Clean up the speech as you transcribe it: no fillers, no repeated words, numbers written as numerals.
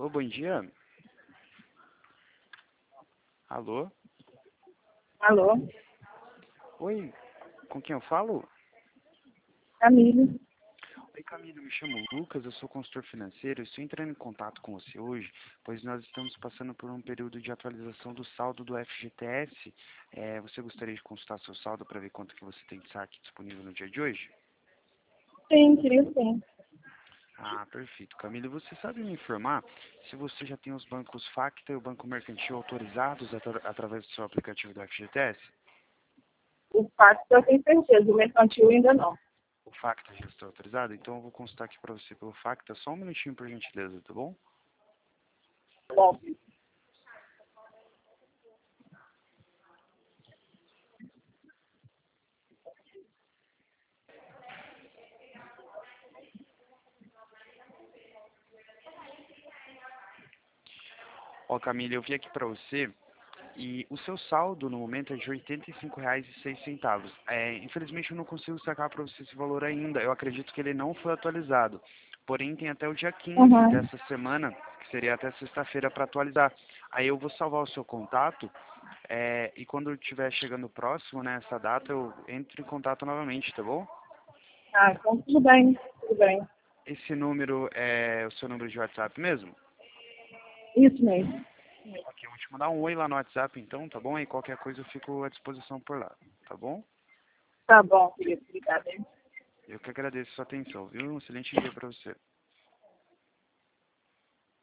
Alô, bom dia. Alô? Alô, Oi, com quem eu falo? Camille. Oi, Camila, me chamo Lucas, eu sou consultor financeiro. Estou entrando em contato com você hoje, pois nós estamos passando por um período de atualização do saldo do FGTS. Você gostaria de consultar seu saldo para ver quanto que você tem de saque disponível no dia de hoje? Sim, queria sim. Ah, perfeito. Camila, você sabe me informar se você já tem os bancos Facta e o Banco Mercantil autorizados através do seu aplicativo do FGTS? O fato eu tenho certeza, o mercantil ainda não. O Facta já está autorizado? Então eu vou consultar aqui para você pelo Facta. Só um minutinho, por gentileza, tá bom? Bom, Ó, Camila, eu vi aqui para você e o seu saldo no momento é de R$ 85,06. Infelizmente eu não consigo sacar para você esse valor ainda. Eu acredito que ele não foi atualizado. Porém, tem até o dia 15 uhum. dessa semana, que seria até sexta-feira, para atualizar. Aí eu vou salvar o seu contato e quando estiver chegando próximo, né, essa data, eu entro em contato novamente, tá bom? Ah, então tudo bem, tudo bem. Esse número é o seu número de WhatsApp mesmo? Isso mesmo. Ok, eu vou te mandar um oi lá no WhatsApp então, tá bom? E qualquer coisa eu fico à disposição por lá, tá bom? Tá bom, querido, obrigada. Eu que agradeço a sua atenção, viu? Um excelente dia para você.